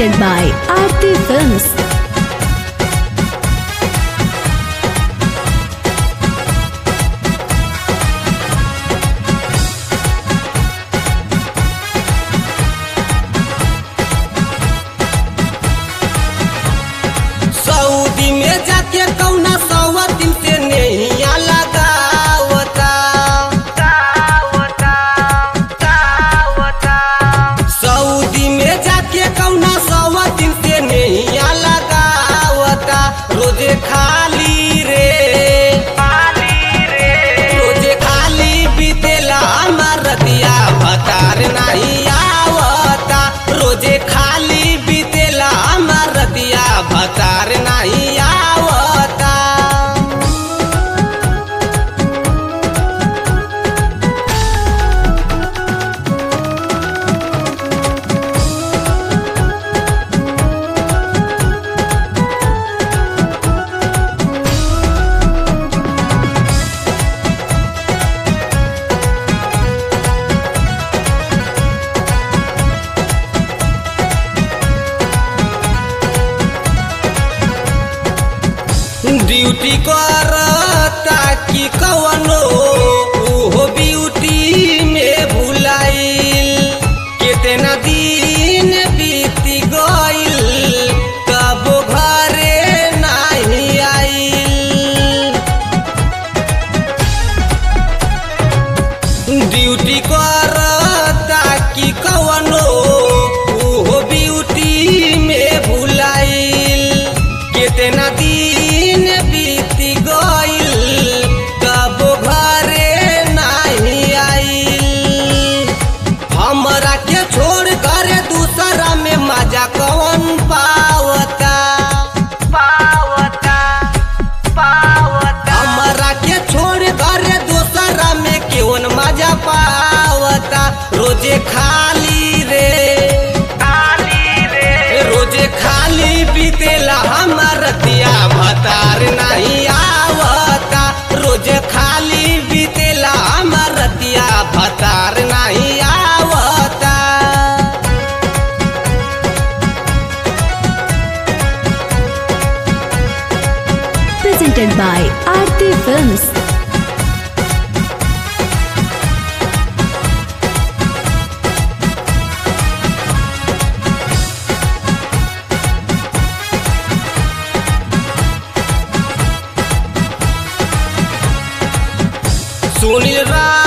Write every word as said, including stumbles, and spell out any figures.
Presented by Aarti Films. Saudi में जाके कौना सवा दिन से नैया लगावता सऊदी में जाके कौना सवा दिन से नैया लगावता रोजे खाली रे रोजे खाली बीतेला हमार दिया भतार नहीं आवता रोजे खाली बीतेला हमार दिया भतार नहीं आवता। ड्यूटी करता कि कवनो उहो ब्यूटी में भुलाइल कितना दिन बीत गइल कबो घरे नहीं आइल ड्यूटी करता कि कवनो उहो ब्यूटी में भुलाइल कितना दिन बीत गइल कबो घरे नहीं आइल हमरा के छोड़ करे दूसरा में मजा कौन पावता पावता पावता हमरा के छोड़ करे दूसरा में कौन मजा पावता रोजे खाली रे रोजे खाली बीतेला हमार दिया भतार नहीं आवता रोजे खाली बीतेला हमार दिया भतार नहीं आवता। Presented by Aarti Films. Sunil रा